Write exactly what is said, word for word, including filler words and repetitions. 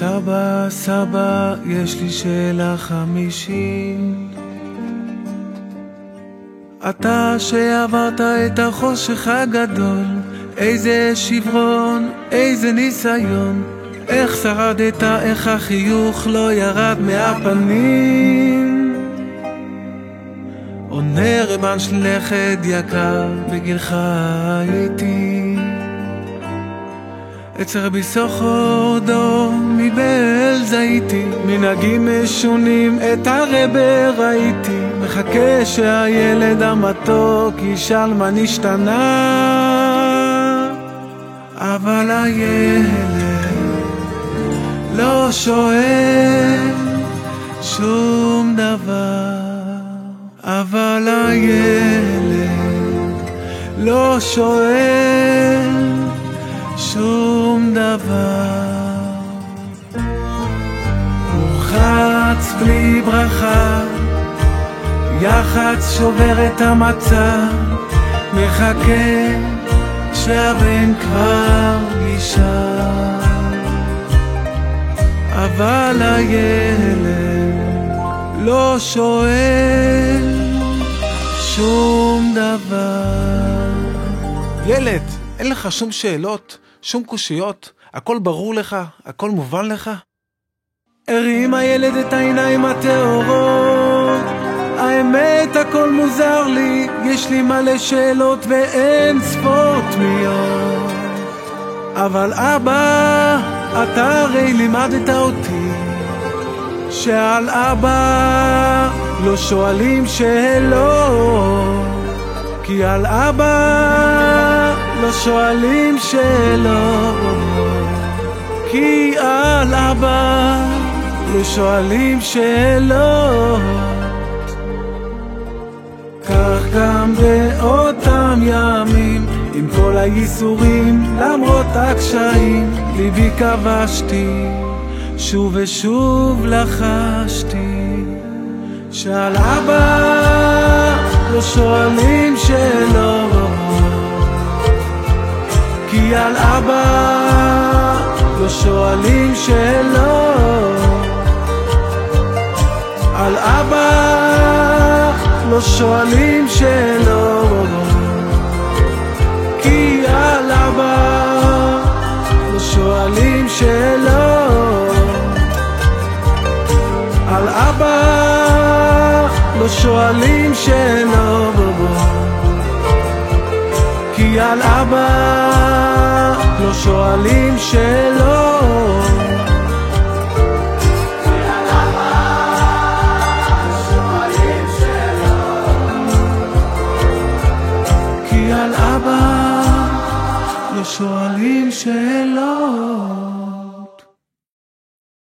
סבא, סבא, יש לי שאלה חמישית. אתה שעברת את החושך הגדול, איזה שברון, איזה ניסיון, איך שרדת, איך החיוך לא ירד מהפנים. עונה רבן שלכת יקר, בגילך הייתי אצל רבי סוחר דור מבאל זייתי, מנהגים משונים את הרבה ראיתי, מחכה שהילד המתוק ישאל מה נשתנה, אבל הילד לא שואל שום דבר, אבל הילד לא שואל שום דבר. מורחץ בלי ברכה, יחץ שובר את המצב, מחכה שהבן כבר יישאר, אבל הילד לא שואל שום דבר. ילד, אין לך שום שאלות, שום קושיות, הכל ברור לך, הכל מובן לך? הרים הילד את העיניים הטהורות, האמת הכל מוזר לי, יש לי מלא שאלות ואין ספור תמיהות, אבל אבא, אתה הרי לימדת אותי שעל אבא לא שואלים שאלות, כי על אבא לא שואלים שאלות, כי על אבא לא שואלים שאלות. כך גם באותם ימים, עם כל הייסורים, למרות הקשיים, ליבי כבשתי, שוב ושוב לחשתי, שעל אבא לא שואלים שאלות, כי על אבא לא שואלים שאלות, על אבא לא שואלים שאלות, כי על אבא לא שואלים שאלות, על אבא לא שואלים שאלות, כי על אבא לא שואלים שאלות, כי על אבא לא שואלים שאלות.